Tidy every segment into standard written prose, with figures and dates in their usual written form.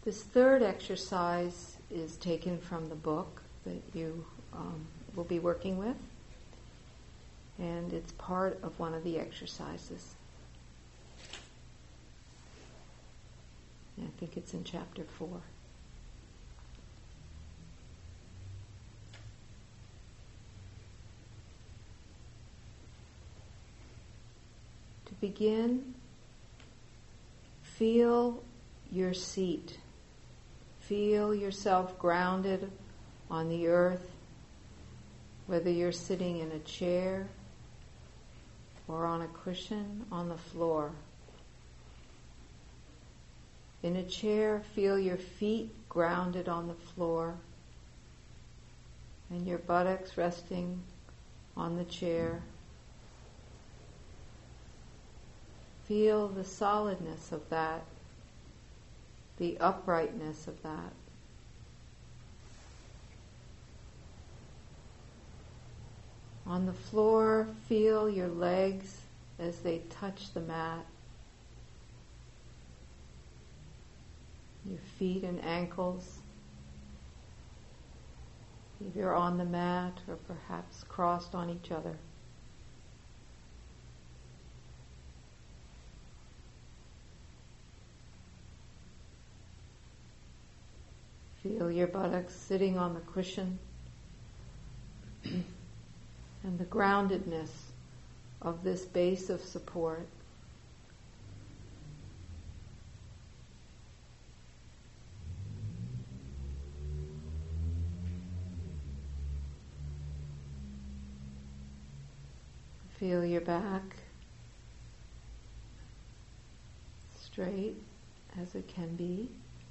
This third exercise is taken from the book that you will be working with, and it's part of one of the exercises. I think it's in chapter 4. To begin, feel your seat. Feel yourself grounded on the earth, whether you're sitting in a chair or on a cushion on the floor. In a chair, feel your feet grounded on the floor and your buttocks resting on the chair. Feel the solidness of that, the uprightness of that. On the floor, feel your legs as they touch the mat. Your feet and ankles, either on the mat or perhaps crossed on each other. Feel your buttocks sitting on the cushion and the groundedness of this base of support. Feel your back straight as it can be.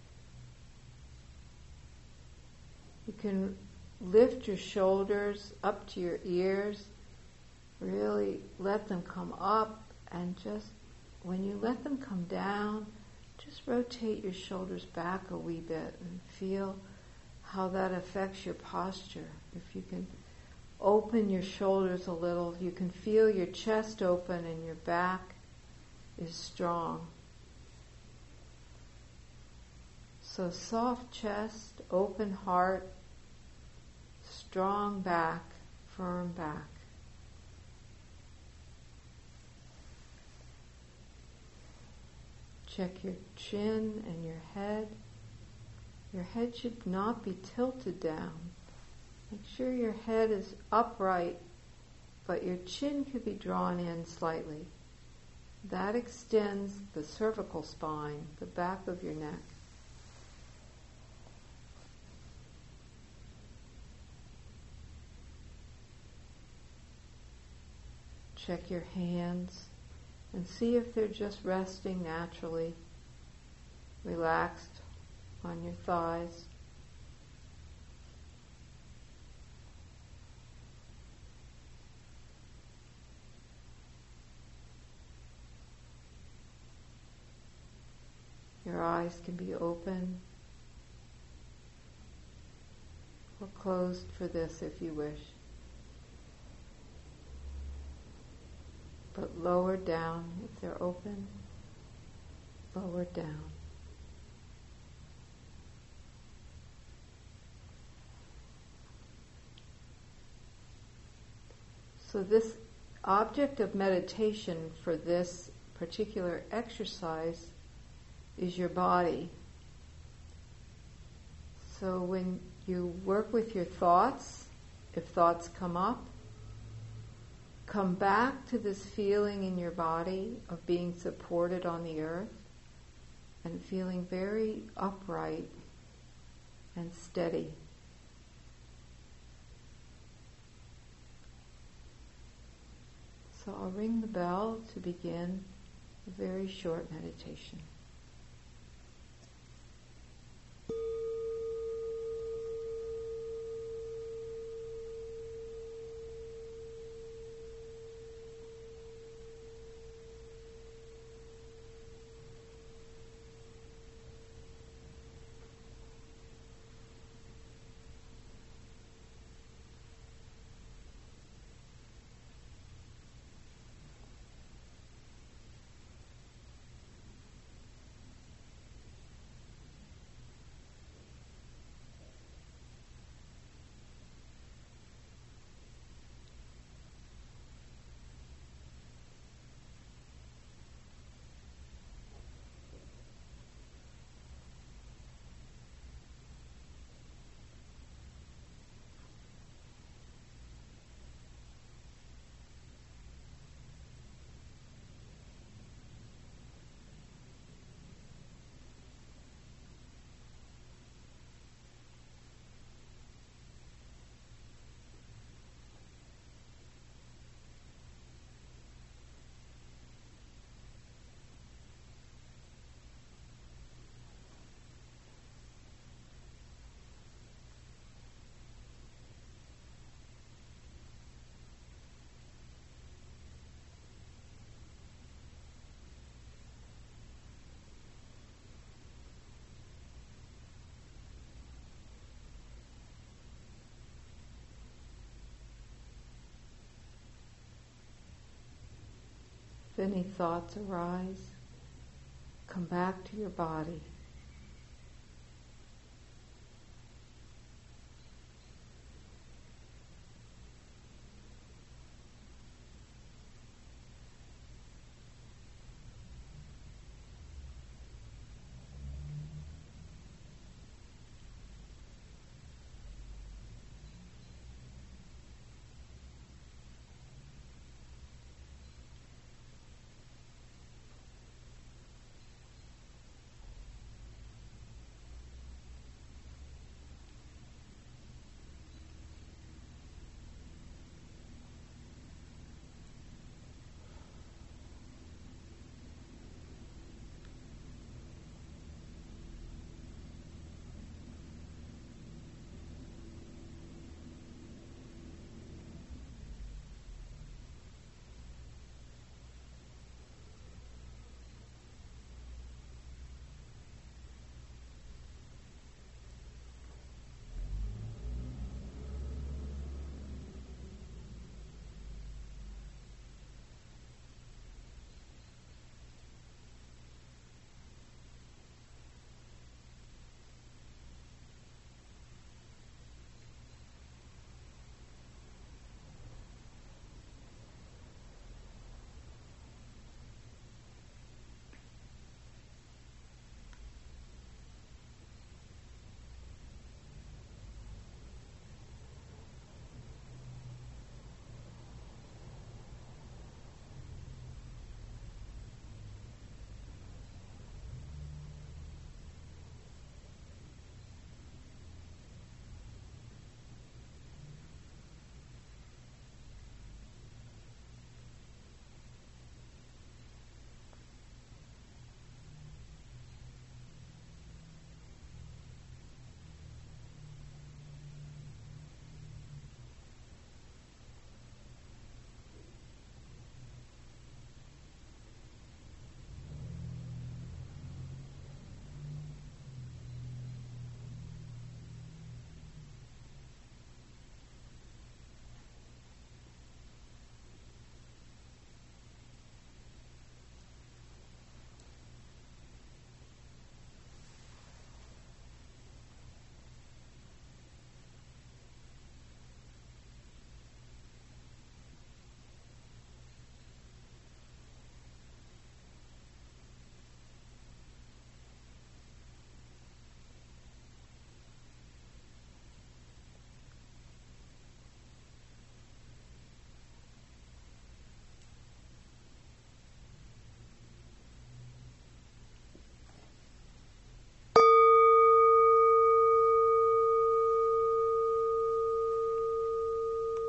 You can lift your shoulders up to your ears, really let them come up, and just when you let them come down, just rotate your shoulders back a wee bit and feel how that affects your posture. If you can open your shoulders a little, you can feel your chest open and your back is strong. So soft chest, open heart, strong back, firm back. Check your chin and your head. Your head should not be tilted down. Make sure your head is upright, but your chin could be drawn in slightly. That extends the cervical spine, the back of your neck. Check your hands and see if they're just resting naturally, relaxed on your thighs. Your eyes can be open or closed for this if you wish. But lower down if they're open, lower down. So this object of meditation for this particular exercise is your body. So when you work with your thoughts, if thoughts come up, come back to this feeling in your body of being supported on the earth and feeling very upright and steady. So I'll ring the bell to begin a very short meditation. If any thoughts arise, come back to your body.